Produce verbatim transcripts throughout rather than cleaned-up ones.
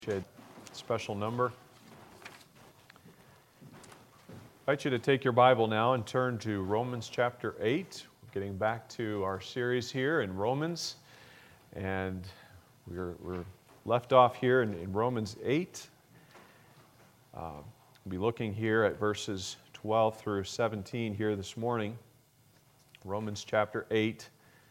A special number. I invite you to take your Bible now and turn to Romans chapter eight. We're getting back to our series here in Romans, and we're, we're left off here in, in Romans eight. Uh, we'll be looking here at verses twelve through seventeen here this morning. Romans chapter eight.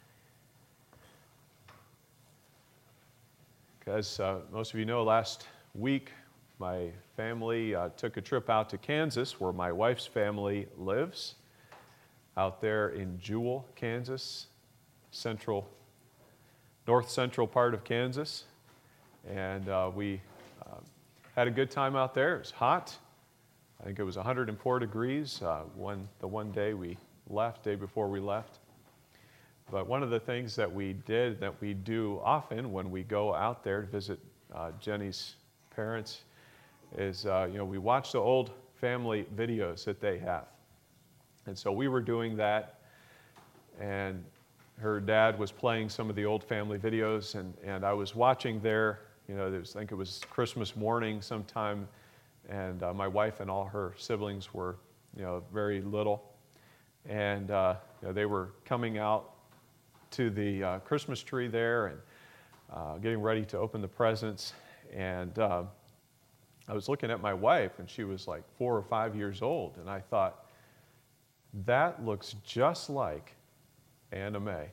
As uh, most of you know, last week my family uh, took a trip out to Kansas, where my wife's family lives, out there in Jewel, Kansas, central, north central part of Kansas. And uh, we uh, had a good time out there. It was hot. I think it was one hundred four degrees uh, one, the one day we left, day before we left. But one of the things that we did, that we do often when we go out there to visit uh, Jenny's parents, is uh, you know we watch the old family videos that they have. And so we were doing that, and her dad was playing some of the old family videos, and, and I was watching there. You know, there was, I think it was Christmas morning sometime, and uh, my wife and all her siblings were you know very little, and uh, you know, they were coming out to the uh, Christmas tree there and uh, getting ready to open the presents. And uh, I was looking at my wife, and she was like four or five years old, and I thought, that looks just like Anna Mae.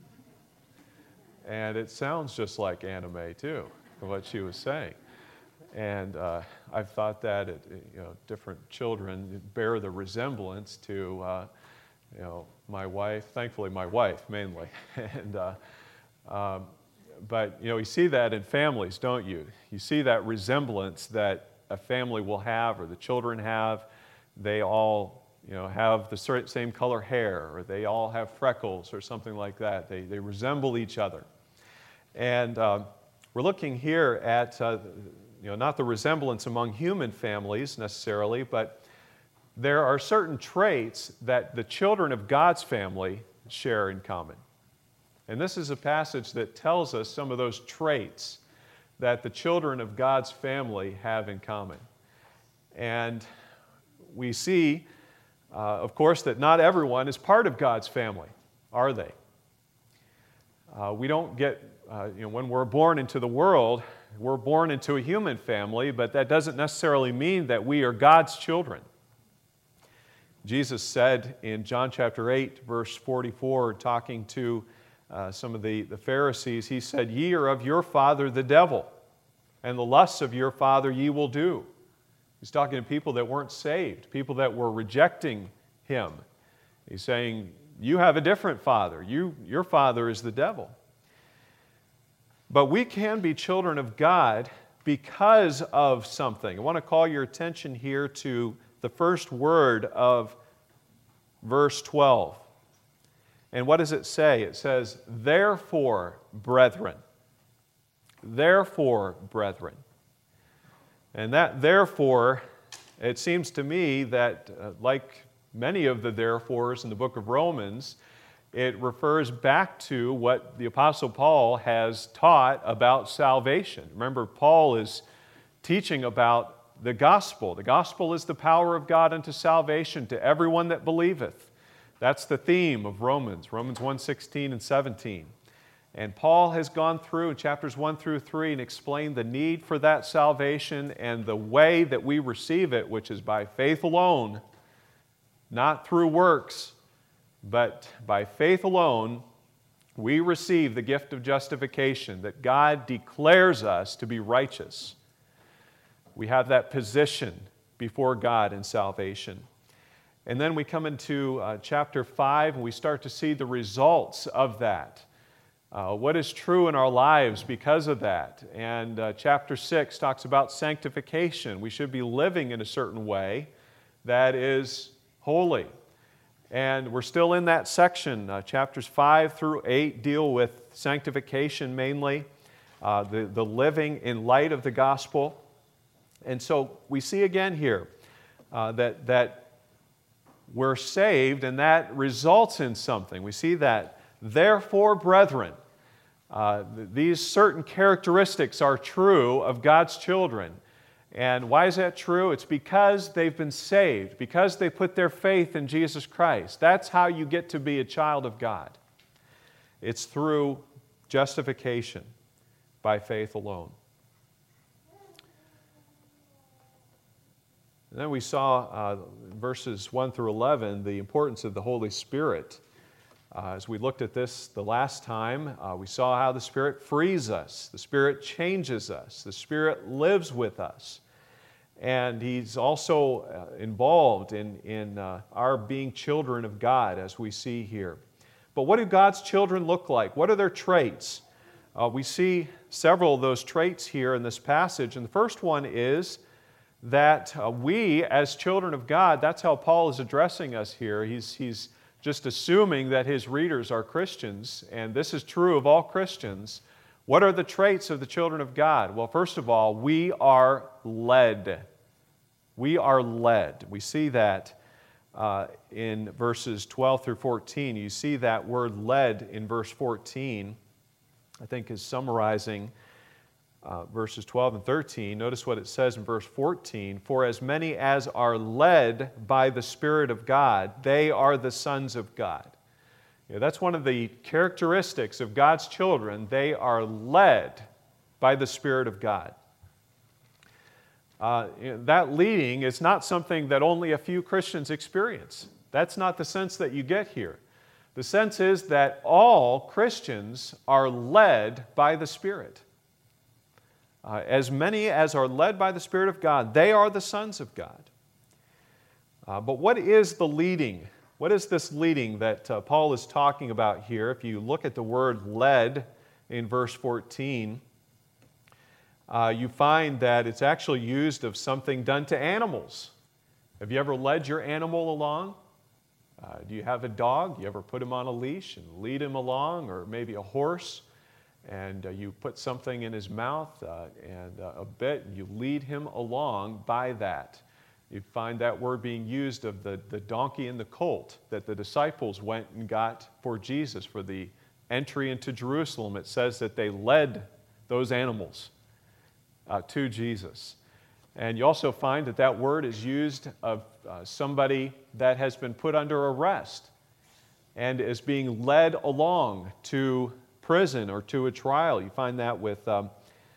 And it sounds just like Anna Mae too, what she was saying. And uh, I've thought that it, you know, different children bear the resemblance to uh, you know, my wife, thankfully my wife mainly. and uh, um, But, you know, you see that in families, don't you? You see that resemblance that a family will have, or the children have. They all, you know, have the same color hair, or they all have freckles, or something like that. They, they resemble each other. And uh, we're looking here at, uh, you know, not the resemblance among human families necessarily, but there are certain traits that the children of God's family share in common. And this is a passage that tells us some of those traits that the children of God's family have in common. And we see, uh, of course, that not everyone is part of God's family, are they? Uh, we don't get, uh, you know, when we're born into the world, we're born into a human family, but that doesn't necessarily mean that we are God's children. Jesus said in John chapter eight, verse forty-four, talking to uh, some of the, the Pharisees, he said, "Ye are of your father the devil, and the lusts of your father ye will do." He's talking to people that weren't saved, people that were rejecting him. He's saying, you have a different father. You, your father is the devil. But we can be children of God because of something. I want to call your attention here to the first word of verse twelve. And what does it say? It says, "Therefore, brethren." Therefore, brethren. And that therefore, it seems to me that, uh, like many of the therefores in the book of Romans, it refers back to what the Apostle Paul has taught about salvation. Remember, Paul is teaching about the gospel. The gospel is the power of God unto salvation to everyone that believeth. That's the theme of Romans, Romans one sixteen and seventeen. And Paul has gone through in chapters one through three and explained the need for that salvation and the way that we receive it, which is by faith alone, not through works, but by faith alone, we receive the gift of justification, that God declares us to be righteous. We have that position before God in salvation. And then we come into uh, chapter five, and we start to see the results of that. Uh, what is true in our lives because of that. And uh, chapter six talks about sanctification. We should be living in a certain way that is holy. And we're still in that section. Uh, chapters five through eight deal with sanctification mainly, uh, the, the living in light of the gospel. And so we see again here uh, that, that we're saved, and that results in something. We see that, "Therefore, brethren." Uh, th- these certain characteristics are true of God's children. And why is that true? It's because they've been saved, because they put their faith in Jesus Christ. That's how you get to be a child of God. It's through justification by faith alone. And then we saw uh, verses one through eleven, the importance of the Holy Spirit. Uh, as we looked at this the last time, uh, we saw how the Spirit frees us, the Spirit changes us, the Spirit lives with us. And He's also uh, involved in, in uh, our being children of God, as we see here. But what do God's children look like? What are their traits? Uh, we see several of those traits here in this passage. And the first one is that uh, we, as children of God, that's how Paul is addressing us here. He's, he's just assuming that his readers are Christians, and this is true of all Christians. What are the traits of the children of God? Well, first of all, we are led. We are led. We see that uh, in verses twelve through fourteen. You see that word led in verse fourteen, I think is summarizing uh, verses twelve and thirteen. Notice what it says in verse fourteen. For as many as are led by the Spirit of God, they are the sons of God. You know, that's one of the characteristics of God's children. They are led by the Spirit of God. Uh, you know, that leading is not something that only a few Christians experience. That's not the sense that you get here. The sense is that all Christians are led by the Spirit. Uh, as many as are led by the Spirit of God, they are the sons of God. Uh, but what is the leading? What is this leading that uh, Paul is talking about here? If you look at the word led in verse fourteen, uh, you find that it's actually used of something done to animals. Have you ever led your animal along? Uh, do you have a dog? You ever put him on a leash and lead him along, or maybe a horse, and uh, you put something in his mouth uh, and uh, a bit, and you lead him along by that. You find that word being used of the, the donkey and the colt that the disciples went and got for Jesus for the entry into Jerusalem. It says that they led those animals uh, to Jesus. And you also find that that word is used of uh, somebody that has been put under arrest and is being led along to prison or to a trial. You find that with um,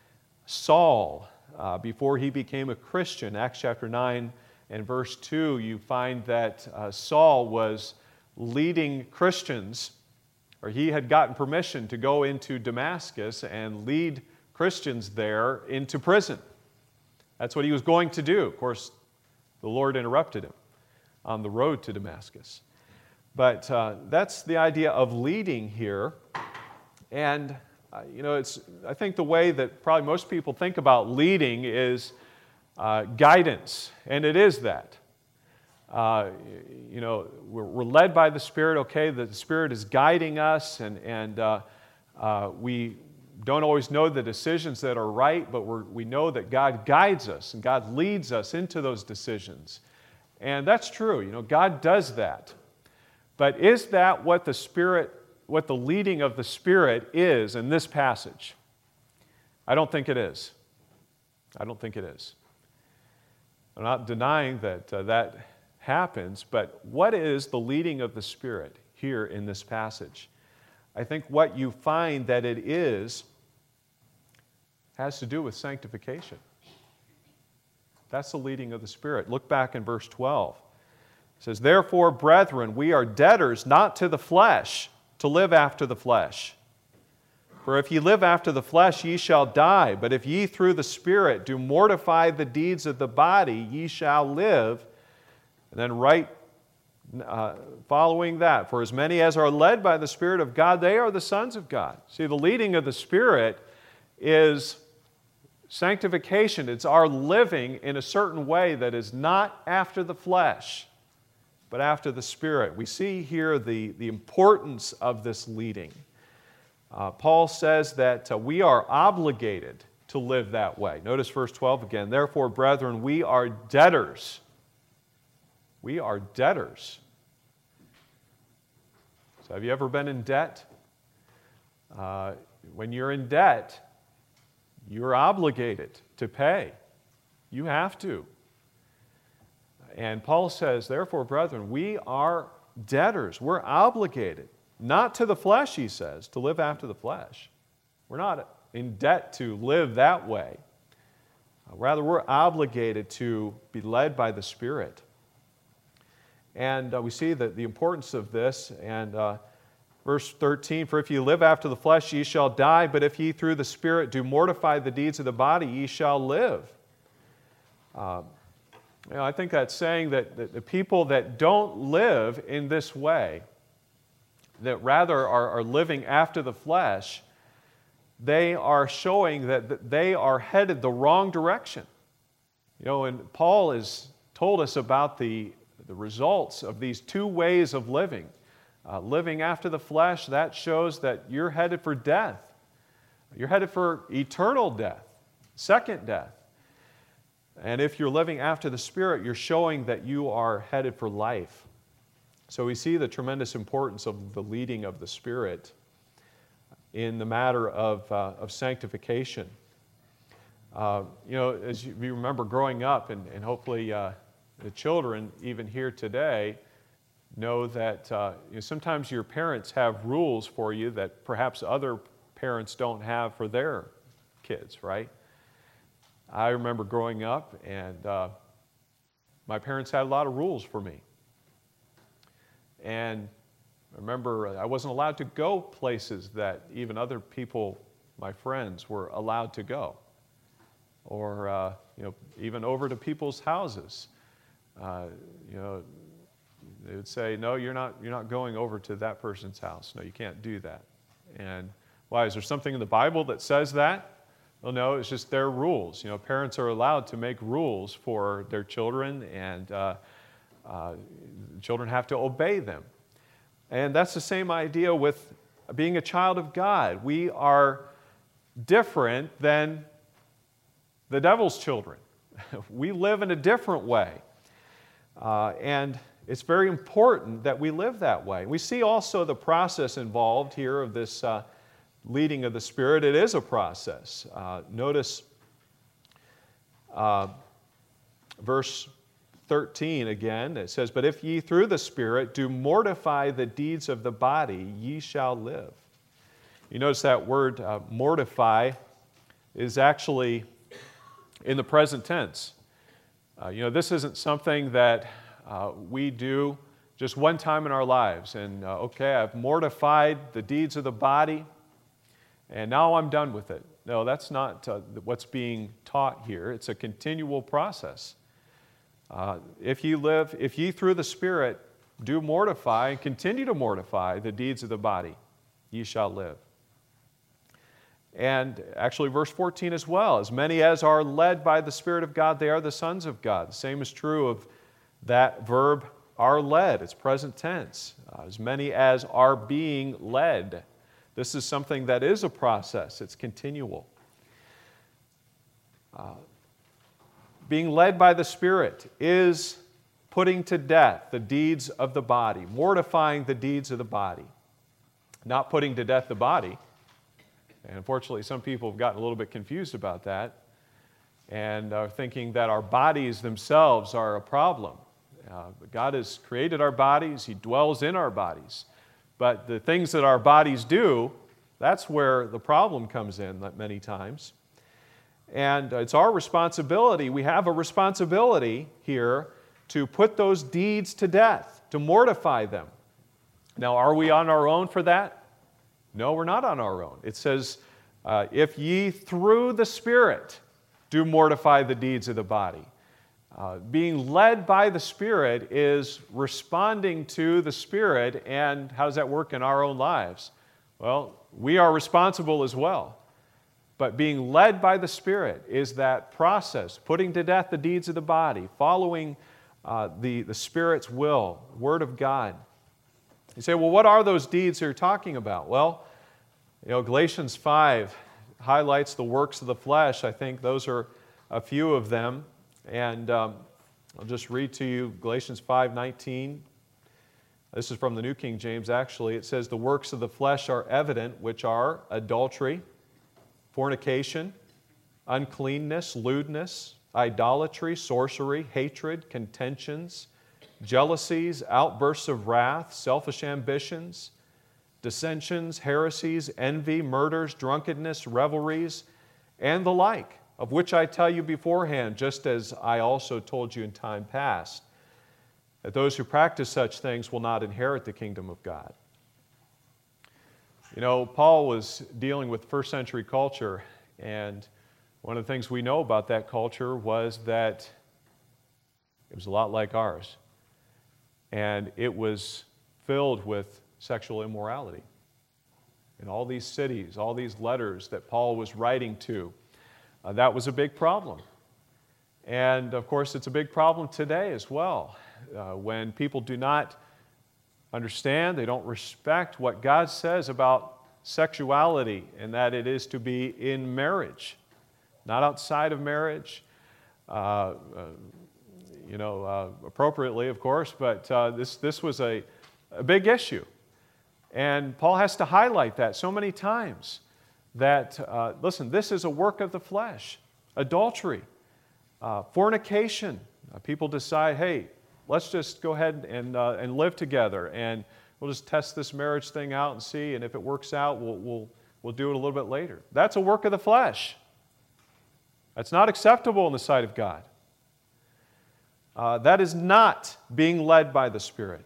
Saul uh, before he became a Christian. Acts chapter nine and verse two, you find that uh, Saul was leading Christians, or he had gotten permission to go into Damascus and lead Christians there into prison. That's what he was going to do. Of course, the Lord interrupted him on the road to Damascus. But uh, that's the idea of leading here. And, uh, you know, it's, I think the way that probably most people think about leading is uh, guidance, and it is that. Uh, you know, we're, we're led by the Spirit, okay, the Spirit is guiding us, and, and uh, uh, we don't always know the decisions that are right, but we're, we know that God guides us, and God leads us into those decisions. And that's true, you know, God does that. But is that what the Spirit what the leading of the Spirit is in this passage? I don't think it is. I don't think it is. I'm not denying that uh, that happens, but what is the leading of the Spirit here in this passage? I think what you find that it is has to do with sanctification. That's the leading of the Spirit. Look back in verse twelve. It says, "Therefore, brethren, we are debtors not to the flesh, to live after the flesh. For if ye live after the flesh, ye shall die. But if ye through the Spirit do mortify the deeds of the body, ye shall live." And then right uh, following that, "For as many as are led by the Spirit of God, they are the sons of God." See, the leading of the Spirit is sanctification. It's our living in a certain way that is not after the flesh, but after the Spirit. We see here the, the importance of this leading. Uh, Paul says that uh, we are obligated to live that way. Notice verse twelve again. "Therefore, brethren, we are debtors." We are debtors. So have you ever been in debt? Uh, when you're in debt, you're obligated to pay. You have to. And Paul says, therefore, brethren, we are debtors. We're obligated, not to the flesh, he says, to live after the flesh. We're not in debt to live that way. Rather, we're obligated to be led by the Spirit. And uh, we see that the importance of this. And uh, verse thirteen, for if ye live after the flesh, ye shall die, but if ye through the Spirit do mortify the deeds of the body, ye shall live. Uh, you know, I think that's saying that, that the people that don't live in this way, that rather are, are living after the flesh, they are showing that, that they are headed the wrong direction. You know, and Paul has told us about the, the results of these two ways of living. Uh, living after the flesh, that shows that you're headed for death. You're headed for eternal death, second death. And if you're living after the Spirit, you're showing that you are headed for life. So we see the tremendous importance of the leading of the Spirit in the matter of, uh, of sanctification. Uh, you know, as you, you remember growing up, and, and hopefully uh, the children even here today know that uh, you know, sometimes your parents have rules for you that perhaps other parents don't have for their kids, right? I remember growing up, and uh, my parents had a lot of rules for me. And I remember I wasn't allowed to go places that even other people, my friends, were allowed to go. Or, uh, you know, even over to people's houses. Uh, you know, they would say, no, you're not, you're not going over to that person's house. No, you can't do that. And why? Is there something in the Bible that says that? Well, no, it's just their rules. You know, parents are allowed to make rules for their children, and uh, uh, children have to obey them. And that's the same idea with being a child of God. We are different than the devil's children. We live in a different way. Uh, and it's very important that we live that way. We see also the process involved here of this uh, leading of the Spirit. It is a process. Uh, notice uh, verse thirteen again. It says, but if ye through the Spirit do mortify the deeds of the body, ye shall live. You notice that word uh, mortify is actually in the present tense. Uh, you know, this isn't something that uh, we do just one time in our lives. And, uh, okay, I've mortified the deeds of the body, and now I'm done with it. No, that's not uh, what's being taught here. It's a continual process. Uh, if ye live, if ye through the Spirit do mortify and continue to mortify the deeds of the body, ye shall live. And actually verse fourteen as well, as many as are led by the Spirit of God, they are the sons of God. The same is true of that verb, are led. It's present tense. Uh, as many as are being led. This is something that is a process. It's continual. Uh, being led by the Spirit is putting to death the deeds of the body, mortifying the deeds of the body. Not putting to death the body. And unfortunately, some people have gotten a little bit confused about that and are thinking that our bodies themselves are a problem. Uh, God has created our bodies. He dwells in our bodies. But the things that our bodies do, that's where the problem comes in many times. And it's our responsibility. We have a responsibility here to put those deeds to death, to mortify them. Now, are we on our own for that? No, we're not on our own. It says, uh, if ye through the Spirit do mortify the deeds of the body. Uh, being led by the Spirit is responding to the Spirit, and how does that work in our own lives? Well, we are responsible as well. But being led by the Spirit is that process, putting to death the deeds of the body, following uh, the, the Spirit's will, Word of God. You say, well, what are those deeds you're talking about? Well, you know, Galatians five highlights the works of the flesh. I think those are a few of them. And um, I'll just read to you Galatians five nineteen. This is from the New King James, actually. It says, the works of the flesh are evident, which are adultery, fornication, uncleanness, lewdness, idolatry, sorcery, hatred, contentions, jealousies, outbursts of wrath, selfish ambitions, dissensions, heresies, envy, murders, drunkenness, revelries, and the like, of which I tell you beforehand, just as I also told you in time past, that those who practice such things will not inherit the kingdom of God. You know, Paul was dealing with first century culture, and one of the things we know about that culture was that it was a lot like ours. And it was filled with sexual immorality. In all these cities, all these letters that Paul was writing to, uh, that was a big problem. And of course, it's a big problem today as well. Uh, when people do not understand, they don't respect what God says about sexuality, and that it is to be in marriage, not outside of marriage. Uh, uh, you know, uh, appropriately, of course, but uh, this, this was a, a big issue. And Paul has to highlight that so many times that, uh, listen, this is a work of the flesh. Adultery, uh, fornication. Uh, people decide, hey, let's just go ahead and, uh, and live together, and we'll just test this marriage thing out and see, and if it works out, we'll, we'll, we'll do it a little bit later. That's a work of the flesh. That's not acceptable in the sight of God. Uh, that is not being led by the Spirit.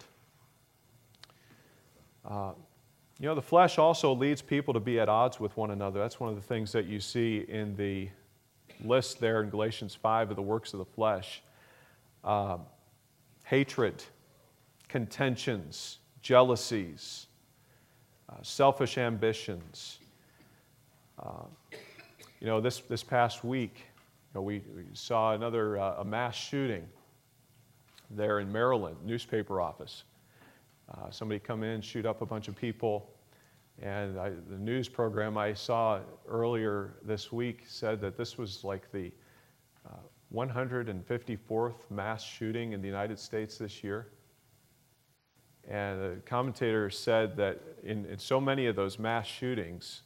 Uh, you know, the flesh also leads people to be at odds with one another. That's one of the things that you see in the list there in Galatians five of the works of the flesh. Uh, hatred, contentions, jealousies, uh, selfish ambitions. Uh, you know, this, this past week, you know, we, we saw another uh, a mass shooting there in Maryland, newspaper office. Uh, somebody come in, shoot up a bunch of people, and I, the news program I saw earlier this week said that this was like the uh, one hundred fifty-fourth mass shooting in the United States this year. And the commentator said that in, in so many of those mass shootings,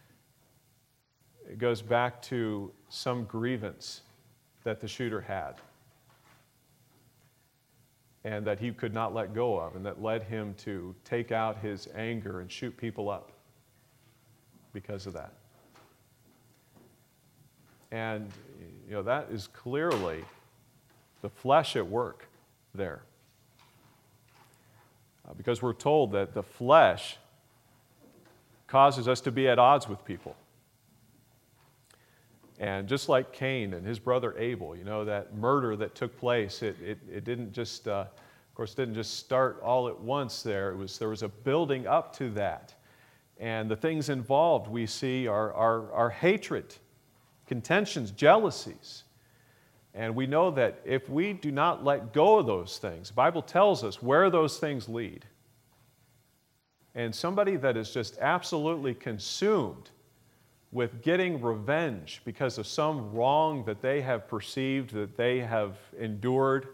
it goes back to some grievance that the shooter had, and that he could not let go of, and that led him to take out his anger and shoot people up because of that. And you know, that is clearly the flesh at work there. Uh, because we're told that the flesh causes us to be at odds with people. And just like Cain and his brother Abel, you know, that murder that took place, it, it, it didn't just, uh, of course, didn't just start all at once there. It was, there was a building up to that. And the things involved we see are, are, are hatred, contentions, jealousies. And we know that if we do not let go of those things, the Bible tells us where those things lead. And somebody that is just absolutely consumed with getting revenge because of some wrong that they have perceived, that they have endured,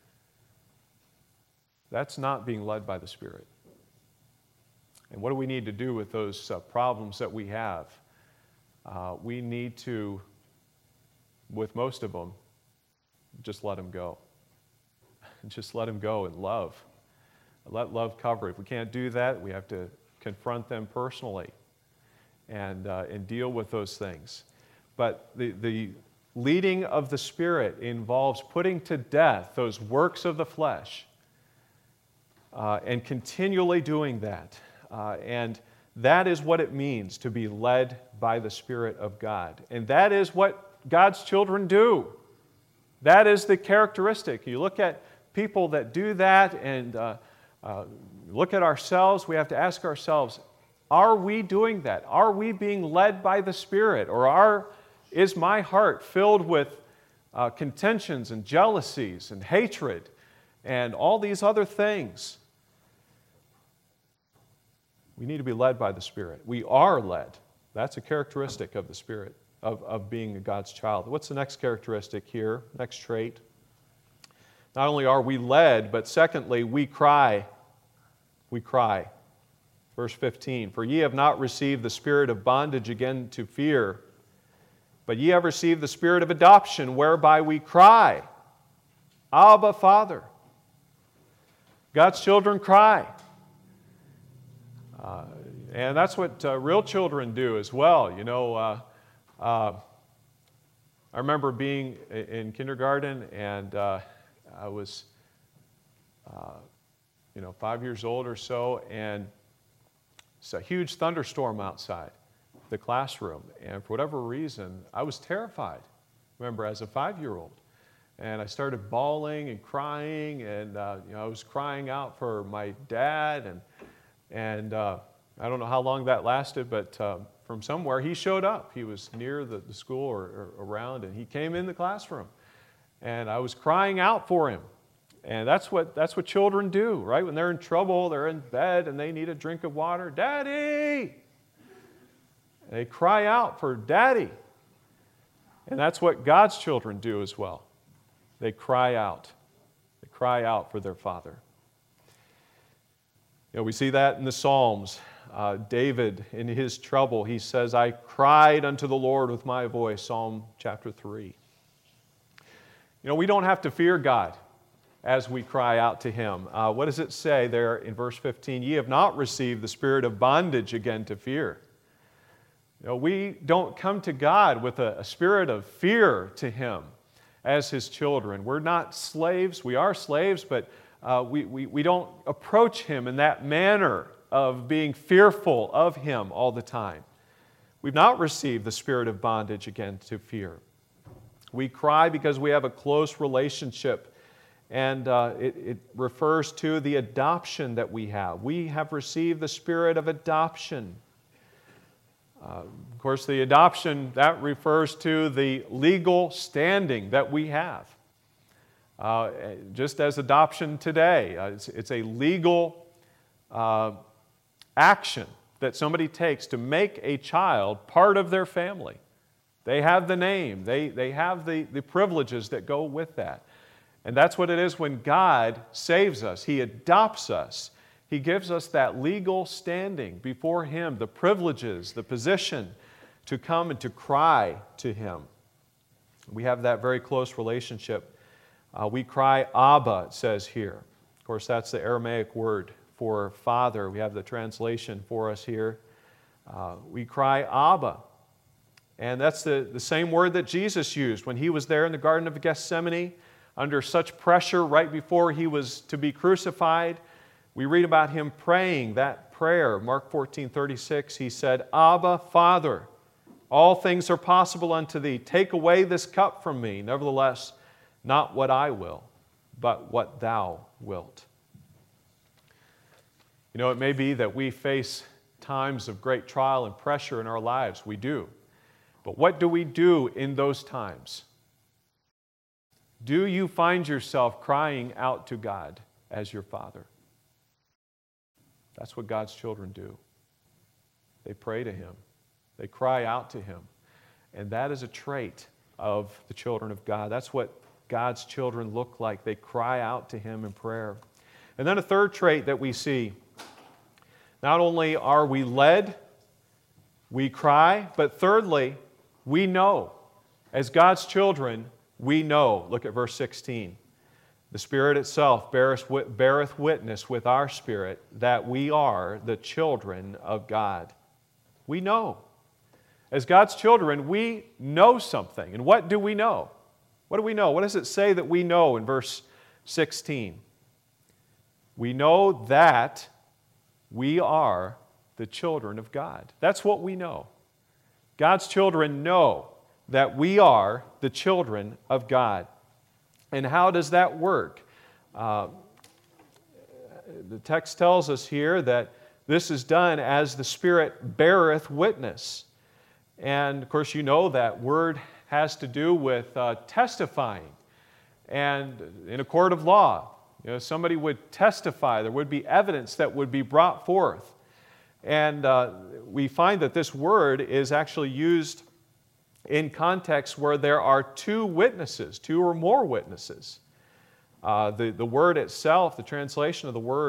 that's not being led by the Spirit. And what do we need to do with those uh, problems that we have? Uh, we need to, with most of them, just let them go. Just let them go in love. Let love cover it. If we can't do that, we have to confront them personally and, uh, and deal with those things. But the, the leading of the Spirit involves putting to death those works of the flesh uh, and continually doing that. Uh, and that is what it means to be led by the Spirit of God. And that is what God's children do. That is the characteristic. You look at people that do that and uh, uh, look at ourselves, we have to ask ourselves, are we doing that? Are we being led by the Spirit? Or are, is my heart filled with uh, contentions and jealousies and hatred and all these other things? We need to be led by the Spirit. We are led. That's a characteristic of the Spirit, of, of being a God's child. What's the next characteristic here? Next trait. Not only are we led, but secondly, we cry. we cry. Verse fifteen, for ye have not received the spirit of bondage again to fear, but ye have received the spirit of adoption, whereby we cry, Abba, Father. God's children cry. Uh, and that's what uh, real children do as well. You know, uh, uh, I remember being in kindergarten, and uh, I was, uh, you know, five years old or so, and it's a huge thunderstorm outside the classroom. And for whatever reason, I was terrified, remember, as a five-year-old. And I started bawling and crying, and uh, you know, I was crying out for my dad, and and uh, I don't know how long that lasted, but uh, from somewhere he showed up. He was near the, the school or, or around, and he came in the classroom, and I was crying out for him. And that's what that's what children do, right? When they're in trouble, they're in bed and they need a drink of water. Daddy! They cry out for Daddy. And that's what God's children do as well. They cry out. They cry out for their Father. You know, we see that in the Psalms. Uh, David, in his trouble, he says, I cried unto the Lord with my voice, Psalm chapter three. You know, we don't have to fear God as we cry out to Him. Uh, what does it say there in verse fifteen? Ye have not received the spirit of bondage again to fear. You know, we don't come to God with a, a spirit of fear to Him as His children. We're not slaves. We are slaves, but uh, we, we, we don't approach Him in that manner of being fearful of Him all the time. We've not received the spirit of bondage again to fear. We cry because we have a close relationship, and uh, it, it refers to the adoption that we have. We have received the spirit of adoption. Uh, of course, the adoption, that refers to the legal standing that we have. Uh, just as adoption today, uh, it's, it's a legal uh, action that somebody takes to make a child part of their family. They have the name, they, they have the, the privileges that go with that. And that's what it is when God saves us. He adopts us. He gives us that legal standing before Him, the privileges, the position to come and to cry to Him. We have that very close relationship. Uh, we cry, Abba, it says here. Of course, that's the Aramaic word for Father. We have the translation for us here. Uh, we cry, Abba. And that's the, the same word that Jesus used when He was there in the Garden of Gethsemane under such pressure right before He was to be crucified. We read about Him praying that prayer. Mark fourteen thirty-six, He said, Abba, Father, all things are possible unto Thee. Take away this cup from me. Nevertheless, not what I will, but what Thou wilt. You know, it may be that we face times of great trial and pressure in our lives. We do. But what do we do in those times? Do you find yourself crying out to God as your Father? That's what God's children do. They pray to Him. They cry out to Him. And that is a trait of the children of God. That's what God's children look like. They cry out to Him in prayer. And then a third trait that we see, not only are we led, we cry, but thirdly, we know. As God's children, we know. Look at verse sixteen. The Spirit itself beareth witness with our spirit that we are the children of God. We know. As God's children, we know something. And what do we know? What do we know? What does it say that we know in verse sixteen? We know that we are the children of God. That's what we know. God's children know that we are the children of God. And how does that work? Uh, the text tells us here that this is done as the Spirit beareth witness. And of course, you know that word has to do with uh, testifying. And in a court of law, you know, somebody would testify. There would be evidence that would be brought forth. And uh, we find that this word is actually used in contexts where there are two witnesses, two or more witnesses. Uh, the, the word itself, the translation of the word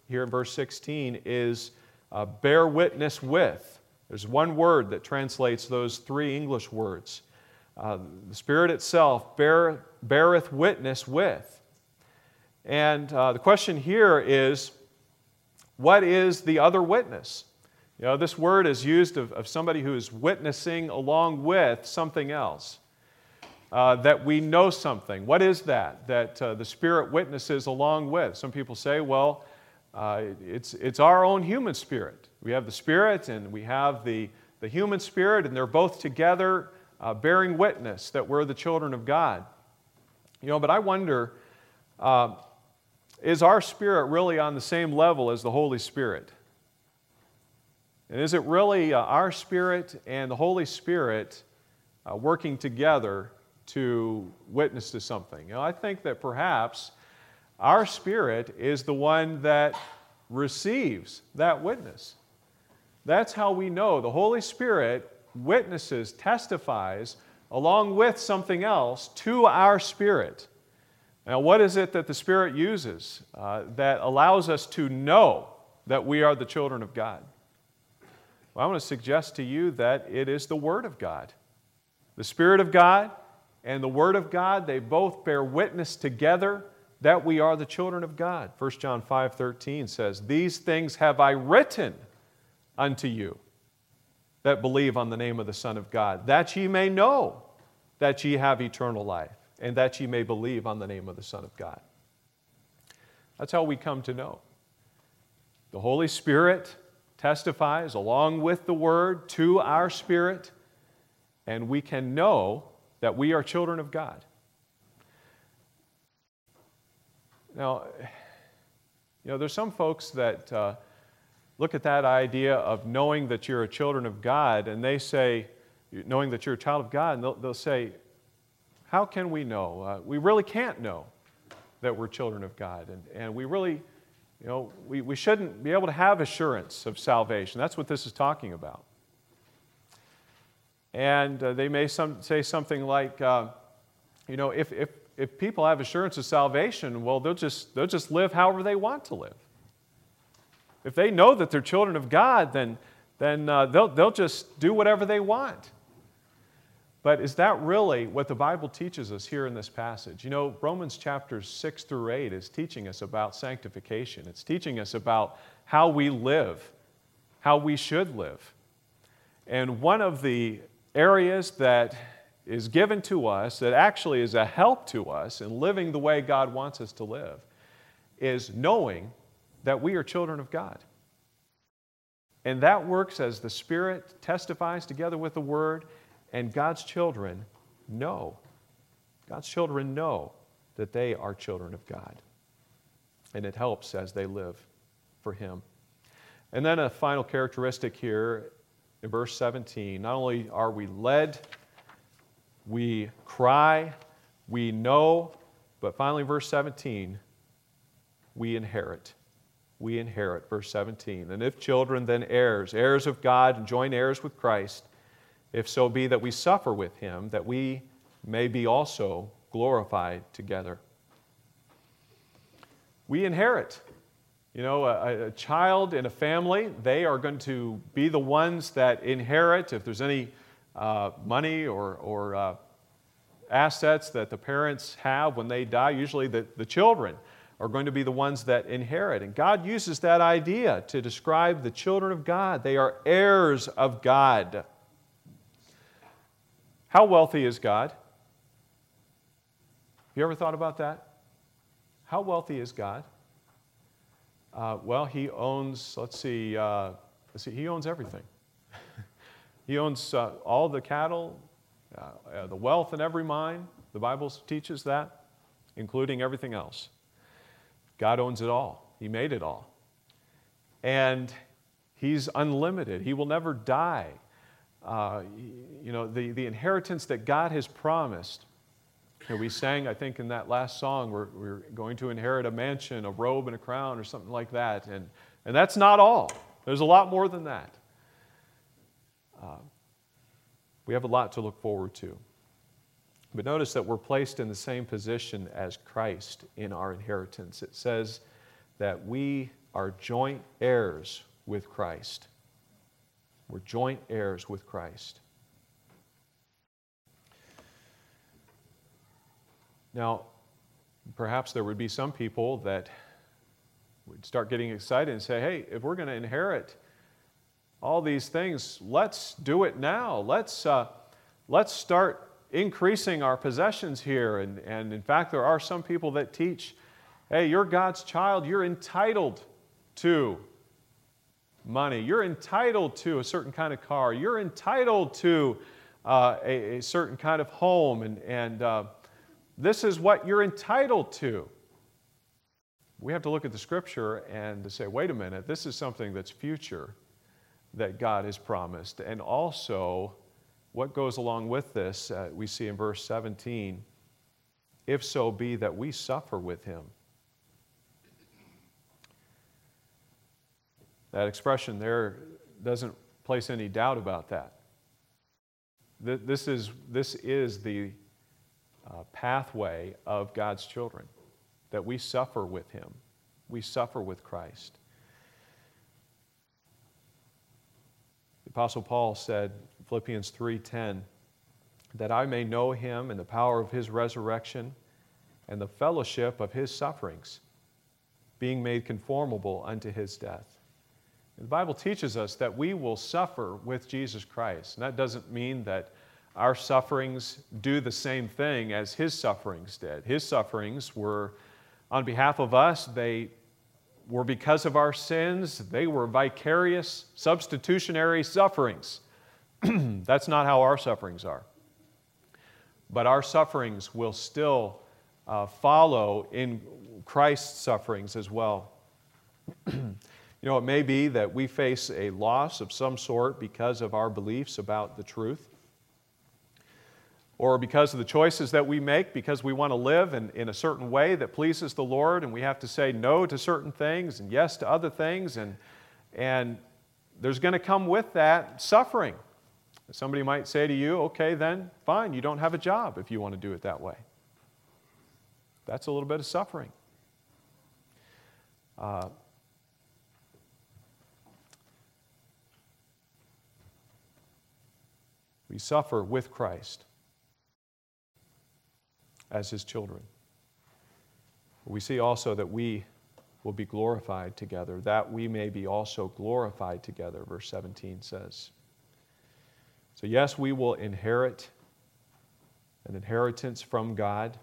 here in verse sixteen is uh, bear witness with. There's one word that translates those three English words. Uh, the Spirit itself bear, beareth witness with. And uh, the question here is, what is the other witness? You know, this word is used of, of somebody who is witnessing along with something else. Uh, that we know something. What is that that uh, the Spirit witnesses along with? Some people say, well, uh, it's, it's our own human spirit. We have the Spirit and we have the, the human spirit, and they're both together uh, bearing witness that we're the children of God. You know, but I wonder, uh, is our spirit really on the same level as the Holy Spirit? And is it really uh, our spirit and the Holy Spirit uh, working together to witness to something? You know, I think that perhaps our spirit is the one that receives that witness. That's how we know the Holy Spirit witnesses, testifies, along with something else to our spirit. Now, what is it that the Spirit uses uh, that allows us to know that we are the children of God? Well, I want to suggest to you that it is the Word of God. The Spirit of God and the Word of God, they both bear witness together that we are the children of God. First John five thirteen says, "These things have I written unto you that believe on the name of the Son of God, that ye may know that ye have eternal life, and that ye may believe on the name of the Son of God." That's how we come to know. The Holy Spirit testifies along with the Word to our spirit, and we can know that we are children of God. Now, you know, there's some folks that uh, look at that idea of knowing that you're a children of God, and they say, knowing that you're a child of God, and they'll, they'll say, how can we know? Uh, we really can't know that we're children of God, and, and we really, you know, we, we shouldn't be able to have assurance of salvation. That's what this is talking about. And uh, they may some, say something like, uh, you know, if, if, if people have assurance of salvation, well, they'll just, they'll just live however they want to live. If they know that they're children of God, then, then uh, they'll, they'll just do whatever they want. But is that really what the Bible teaches us here in this passage? You know, Romans chapters six through eight is teaching us about sanctification. It's teaching us about how we live, how we should live. And one of the areas that is given to us that actually is a help to us in living the way God wants us to live is knowing that we are children of God. And that works as the Spirit testifies together with the Word, and God's children know. God's children know that they are children of God. And it helps as they live for Him. And then a final characteristic here in verse seventeen, not only are we led, we cry, we know, but finally verse seventeen, we inherit. We inherit, verse seventeen. And if children, then heirs, heirs of God, and joint heirs with Christ, if so be that we suffer with Him, that we may be also glorified together. We inherit. You know, a, a child in a family, they are going to be the ones that inherit. If there's any uh, money or, or uh, assets that the parents have when they die, usually the, the children are going to be the ones that inherit. And God uses that idea to describe the children of God. They are heirs of God. How wealthy is God? Have you ever thought about that? How wealthy is God? Uh, well, He owns, let's see, uh, let's see, He owns everything. He owns uh, all the cattle, uh, uh, the wealth in every mine. The Bible teaches that, including everything else. God owns it all. He made it all. And He's unlimited. He will never die. Uh, you know, the, the inheritance that God has promised. You know, we sang, I think, in that last song, we're, we're going to inherit a mansion, a robe, and a crown, or something like that. And, and that's not all. There's a lot more than that. Uh, we have a lot to look forward to. But notice that we're placed in the same position as Christ in our inheritance. It says that we are joint heirs with Christ. We're joint heirs with Christ. Now, perhaps there would be some people that would start getting excited and say, hey, if we're going to inherit all these things, let's do it now. Let's, uh, let's start increasing our possessions here. And, and in fact, there are some people that teach, hey, you're God's child, you're entitled to money. You're entitled to a certain kind of car. You're entitled to uh, a, a certain kind of home. And, and uh, this is what you're entitled to. We have to look at the Scripture and to say, wait a minute, this is something that's future that God has promised. And also, what goes along with this, uh, we see in verse seventeen, if so be that we suffer with Him. That expression there doesn't place any doubt about that. This is, this is the uh, pathway of God's children, that we suffer with Him. We suffer with Christ. The Apostle Paul said, Philippians three ten, that I may know Him and the power of His resurrection and the fellowship of His sufferings, being made conformable unto His death. The Bible teaches us that we will suffer with Jesus Christ. And that doesn't mean that our sufferings do the same thing as His sufferings did. His sufferings were on behalf of us. They were because of our sins. They were vicarious, substitutionary sufferings. That's not how our sufferings are. But our sufferings will still uh, follow in Christ's sufferings as well. You know, it may be that we face a loss of some sort because of our beliefs about the truth, or because of the choices that we make, because we want to live in, in a certain way that pleases the Lord, and we have to say no to certain things and yes to other things, and, and there's going to come with that suffering. Somebody might say to you, okay, then fine, you don't have a job if you want to do it that way. That's a little bit of suffering. Uh, We suffer with Christ as His children. We see also that we will be glorified together, that we may be also glorified together, verse seventeen says. So yes, we will inherit an inheritance from God.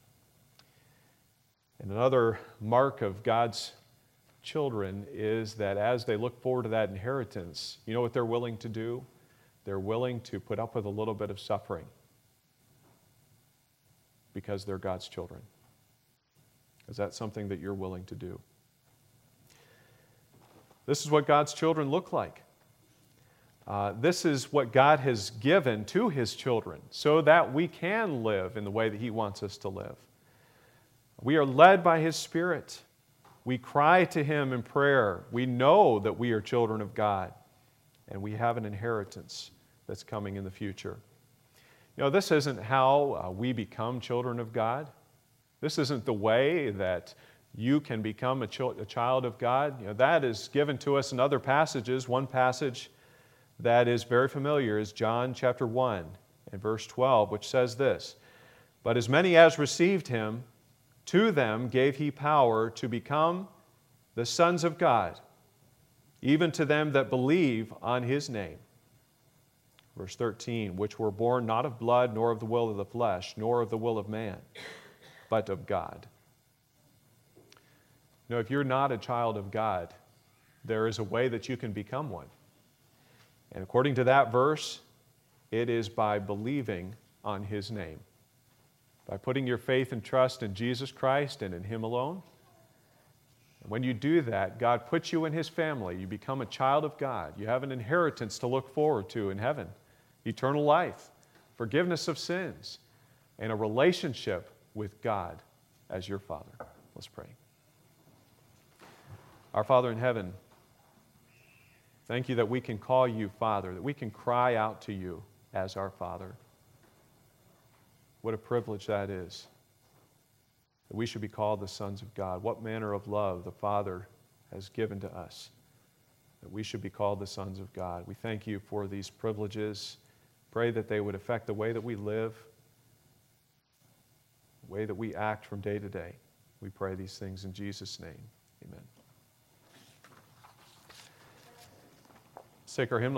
And another mark of God's children is that as they look forward to that inheritance, you know what they're willing to do? They're willing to put up with a little bit of suffering because they're God's children. Is that something that you're willing to do? This is what God's children look like. Uh, this is what God has given to His children so that we can live in the way that He wants us to live. We are led by His Spirit. We cry to Him in prayer. We know that we are children of God. And we have an inheritance that's coming in the future. You know, this isn't how uh, we become children of God. This isn't the way that you can become a, ch- a child of God. You know, that is given to us in other passages. One passage that is very familiar is John chapter one and verse twelve, which says this, "But as many as received Him, to them gave He power to become the sons of God, even to them that believe on His name." Verse thirteen, "which were born not of blood, nor of the will of the flesh, nor of the will of man, but of God." You know, if you're not a child of God, there is a way that you can become one. And according to that verse, it is by believing on His name, by putting your faith and trust in Jesus Christ and in Him alone. And when you do that, God puts you in His family. You become a child of God. You have an inheritance to look forward to in heaven, eternal life, forgiveness of sins, and a relationship with God as your Father. Let's pray. Our Father in heaven, thank You that we can call You Father, that we can cry out to You as our Father. What a privilege that is, that we should be called the sons of God. What manner of love the Father has given to us, that we should be called the sons of God. We thank you for these privileges. Pray that they would affect the way that we live, the way that we act from day to day. We pray these things in Jesus' name. Amen. Let's take our hymnal.